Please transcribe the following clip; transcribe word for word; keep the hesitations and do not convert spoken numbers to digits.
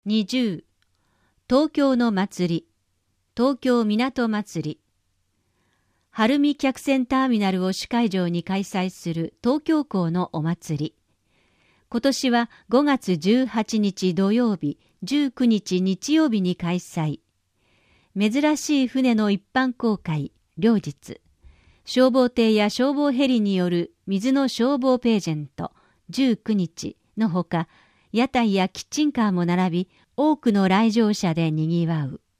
にじゅう東京の祭り、東京港祭り。晴海客船ターミナルを主会場に開催する東京港のお祭り。今年はごがつじゅうはちにち土曜日、じゅうくにち日曜日に開催。珍しい船の一般公開、両日。消防艇や消防ヘリによる水の消防ページェント、じゅうくにちのほか、屋台やキッチンカーも並び、多くの来場者でにぎわう。